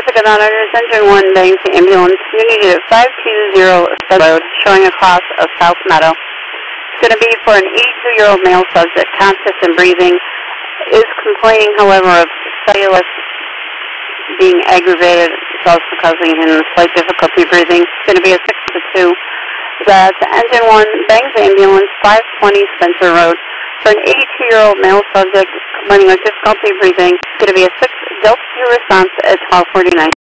Pacific Honors, Engine 1, bangs the ambulance. You needed at 520 Stud Road, showing across of South Meadow. It's going to be for an 82-year-old male subject, conscious and breathing, is complaining, however, of cellulite being aggravated. It's also causing him slight difficulty breathing. It's going to be a 6 to 2. That's Engine 1, bangs the ambulance, 520 Spencer Road. For an 82-year-old male subject complaining of difficulty breathing, it's going to be a 6 Delta 2 response at 12:49.